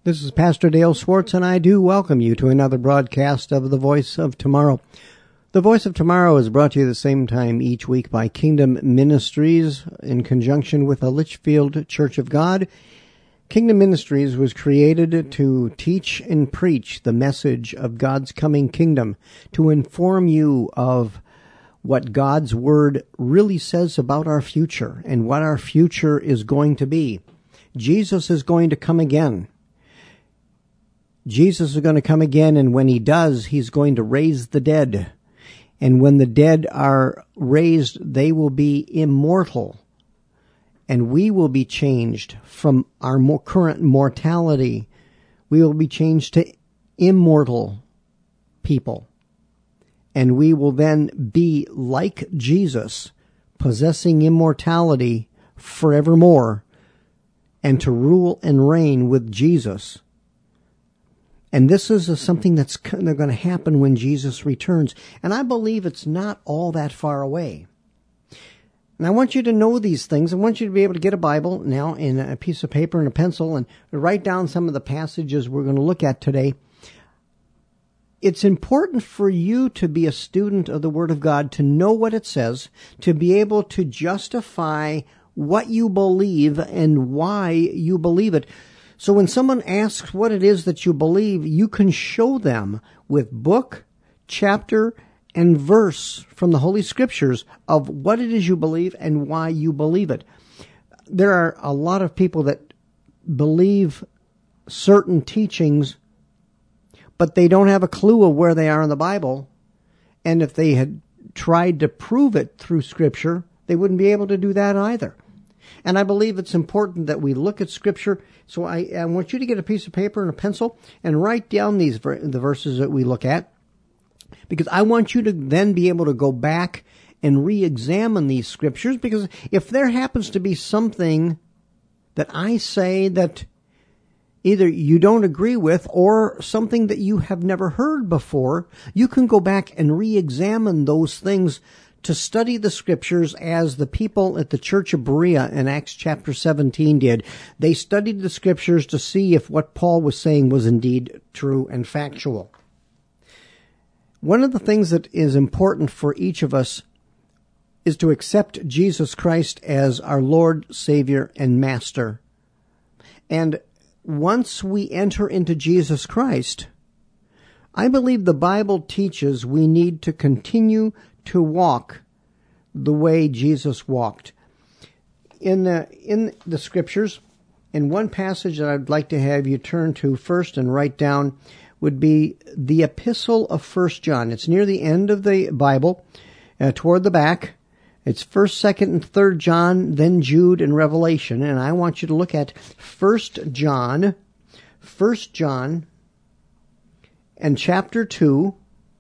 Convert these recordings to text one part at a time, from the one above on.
This is Pastor Dale Schwartz, and I do welcome you to another broadcast of The Voice of Tomorrow. The Voice of Tomorrow is brought to you the same time each week by Kingdom Ministries in conjunction with the Litchfield Church of God. Kingdom Ministries was created to teach and preach the message of God's coming kingdom, to inform you of what God's Word really says about our future and what our future is going to be. Jesus is going to come again. Jesus is going to come again, and when he does, he's going to raise the dead. And when the dead are raised, they will be immortal. And we will be changed from our current mortality. We will be changed to immortal people. And we will then be like Jesus, possessing immortality forevermore, and to rule and reign with Jesus. And this is something that's going to happen when Jesus returns. And I believe it's not all that far away. And I want you to know these things. I want you to be able to get a Bible now and a piece of paper and a pencil and write down some of the passages we're going to look at today. It's important for you to be a student of the Word of God, to know what it says, to be able to justify what you believe and why you believe it. So when someone asks what it is that you believe, you can show them with book, chapter, and verse from the Holy Scriptures of what it is you believe and why you believe it. There are a lot of people that believe certain teachings, but they don't have a clue of where they are in the Bible. And if they had tried to prove it through Scripture, they wouldn't be able to do that either. And I believe it's important that we look at Scripture. So I want you to get a piece of paper and a pencil and write down the verses that we look at, because I want you to then be able to go back and re-examine these Scriptures, because if there happens to be something that I say that either you don't agree with or something that you have never heard before, you can go back and re-examine those things to study the Scriptures as the people at the Church of Berea in Acts chapter 17 did. They studied the Scriptures to see if what Paul was saying was indeed true and factual. One of the things that is important for each of us is to accept Jesus Christ as our Lord, Savior, and Master. And once we enter into Jesus Christ, I believe the Bible teaches we need to continue to walk the way Jesus walked. In the Scriptures, in one passage that I'd like to have you turn to first and write down would be the Epistle of 1 John. It's near the end of the Bible, toward the back. It's 1st, 2nd, and 3rd John, then Jude and Revelation. And I want you to look at 1 John, and chapter 2,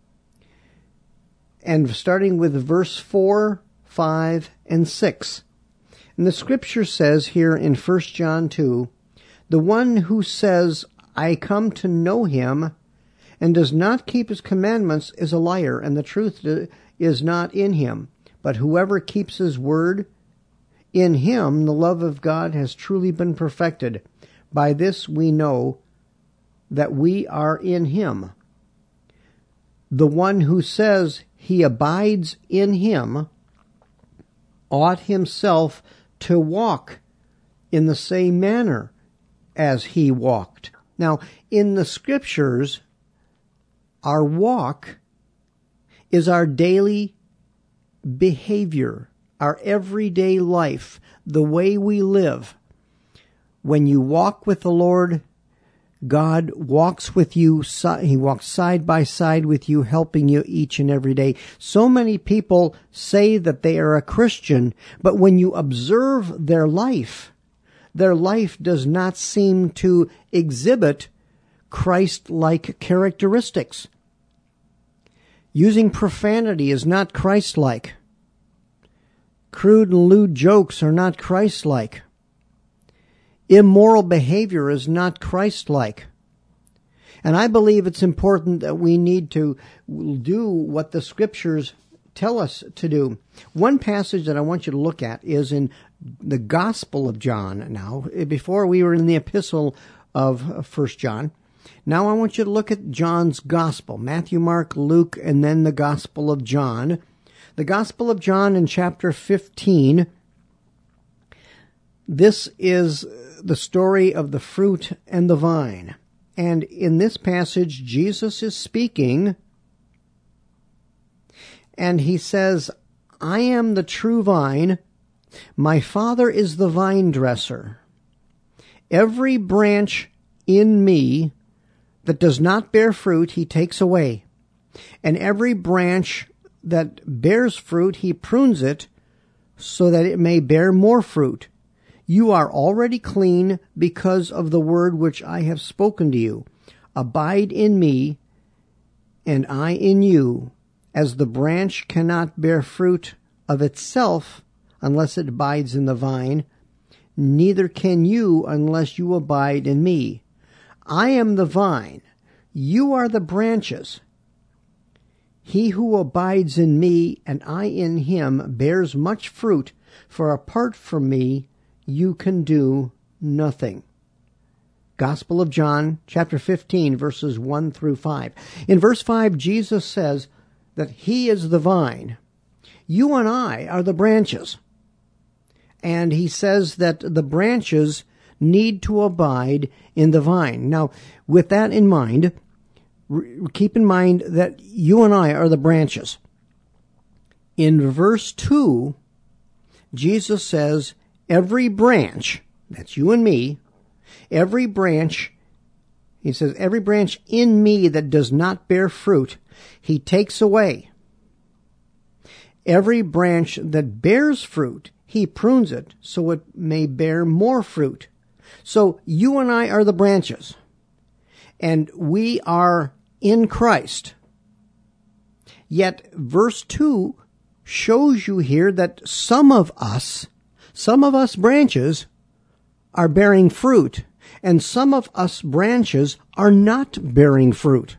and starting with verse 4, 5, and 6. And the Scripture says here in 1 John 2, "The one who says, 'I come to know him,' and does not keep his commandments is a liar, and the truth is not in him. But whoever keeps his word, in him the love of God has truly been perfected. By this we know that we are in him. The one who says he abides in him ought himself to walk in the same manner as he walked." Now, in the Scriptures, our walk is our daily behavior, our everyday life, the way we live. When you walk with the Lord, God walks with you. He walks side by side with you, helping you each and every day. So many people say that they are a Christian, but when you observe their life does not seem to exhibit Christ-like characteristics. Using profanity is not Christ-like. Crude and lewd jokes are not Christ-like. Immoral behavior is not Christ-like. And I believe it's important that we need to do what the Scriptures tell us to do. One passage that I want you to look at is in the Gospel of John. Now, before we were in the Epistle of 1 John. Now I want you to look at John's Gospel, Matthew, Mark, Luke, and then the Gospel of John. The Gospel of John in chapter 15, this is the story of the fruit and the vine. And in this passage, Jesus is speaking, and he says, I am the true vine, my Father is the vine dresser. Every branch in me that does not bear fruit, he takes away. And every branch that bears fruit, he prunes it so that it may bear more fruit. You are already clean because of the word which I have spoken to you. Abide in me, and I in you. As the branch cannot bear fruit of itself unless it abides in the vine, neither can you unless you abide in me. I am the vine, you are the branches. He who abides in me and I in him bears much fruit, for apart from me you can do nothing. Gospel of John, chapter 15, verses 1 through 5. In verse 5, Jesus says that he is the vine. You and I are the branches. And he says that the branches need to abide in the vine. Now, with that in mind, keep in mind that you and I are the branches. In verse 2, Jesus says, every branch, that's you and me, every branch, he says, every branch in me that does not bear fruit, he takes away. Every branch that bears fruit, he prunes it so it may bear more fruit. So you and I are the branches, and we are in Christ. Yet verse 2 shows you here that some of us branches are bearing fruit, and some of us branches are not bearing fruit.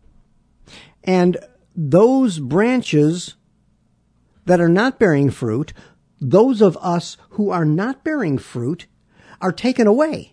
And those branches that are not bearing fruit, those of us who are not bearing fruit, are taken away.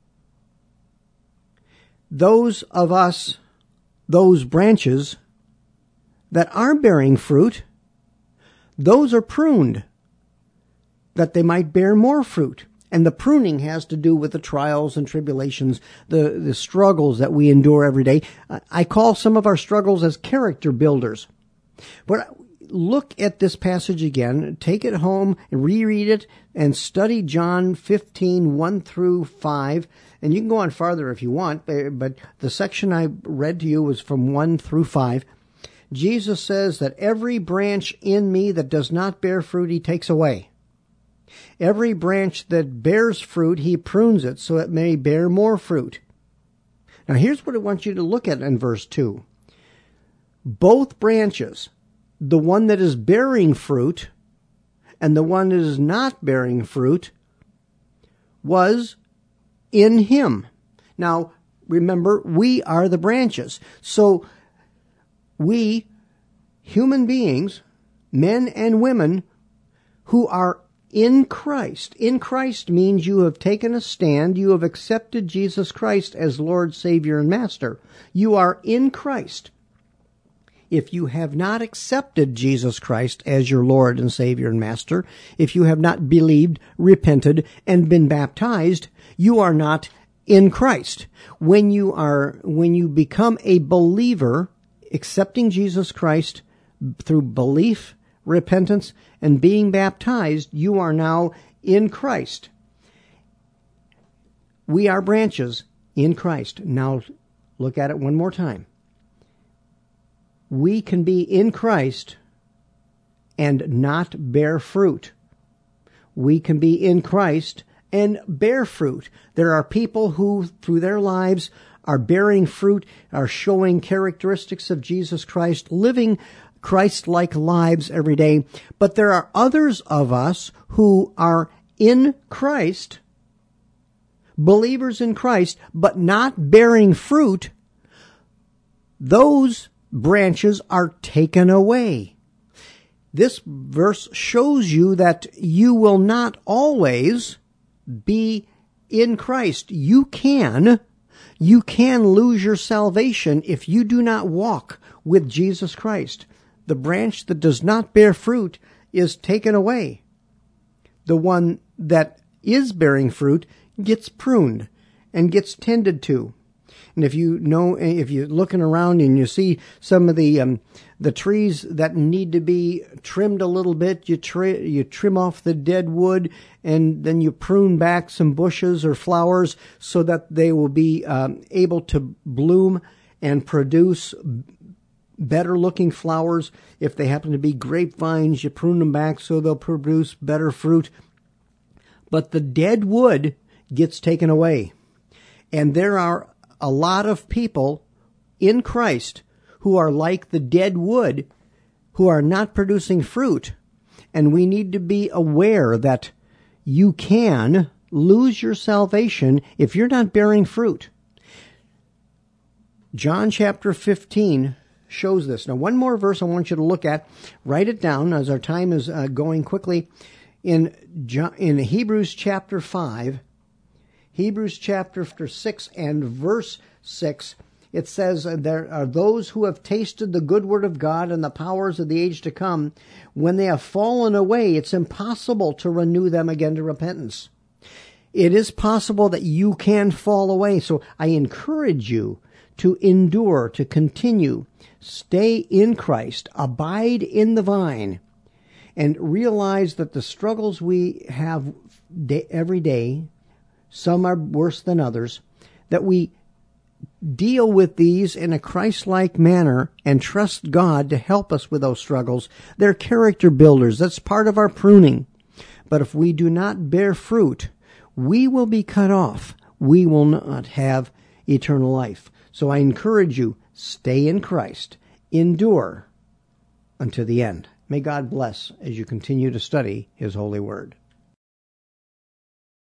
Those of us, those branches that are bearing fruit, those are pruned, that they might bear more fruit. And the pruning has to do with the trials and tribulations, the struggles that we endure every day. I call some of our struggles as character builders. But look at this passage again, take it home, reread it, and study John 15, 1 through 5. And you can go on farther if you want, but the section I read to you was from 1 through 5. Jesus says that every branch in me that does not bear fruit, he takes away. Every branch that bears fruit, he prunes it so it may bear more fruit. Now here's what I want you to look at in verse 2. Both branches, the one that is bearing fruit and the one that is not bearing fruit, was in him. Now, remember, we are the branches. So we, human beings, men and women, who are in Christ. In Christ means you have taken a stand. You have accepted Jesus Christ as Lord, Savior, and Master. You are in Christ. If you have not accepted Jesus Christ as your Lord and Savior and Master, if you have not believed, repented, and been baptized, you are not in Christ. When you become a believer, accepting Jesus Christ through belief, repentance, and being baptized, you are now in Christ. We are branches in Christ. Now, look at it one more time. We can be in Christ and not bear fruit. We can be in Christ and bear fruit. There are people who, through their lives, are bearing fruit, are showing characteristics of Jesus Christ, living Christ-like lives every day. But there are others of us who are in Christ, believers in Christ, but not bearing fruit. Those branches are taken away. This verse shows you that you will not always be in Christ. You can You can lose your salvation if you do not walk with Jesus Christ. The branch that does not bear fruit is taken away. The one that is bearing fruit gets pruned and gets tended to. And if you're looking around and you see some of the trees that need to be trimmed a little bit, you trim off the dead wood, and then you prune back some bushes or flowers so that they will be able to bloom and produce better looking flowers. If they happen to be grapevines, you prune them back so they'll produce better fruit. But the dead wood gets taken away. And there are a lot of people in Christ who are like the dead wood, who are not producing fruit. And we need to be aware that you can lose your salvation if you're not bearing fruit. John chapter 15 shows this. Now, one more verse I want you to look at. Write it down as our time is going quickly. In Hebrews chapter 5, Hebrews chapter 6 and verse 6, it says, there are those who have tasted the good word of God and the powers of the age to come. When they have fallen away, it's impossible to renew them again to repentance. It is possible that you can fall away. So I encourage you to endure, to continue, stay in Christ, abide in the vine, and realize that the struggles we have every day, some are worse than others, that we deal with these in a Christ-like manner and trust God to help us with those struggles. They're character builders. That's part of our pruning. But if we do not bear fruit, we will be cut off. We will not have eternal life. So I encourage you, stay in Christ. Endure unto the end. May God bless as you continue to study His holy word.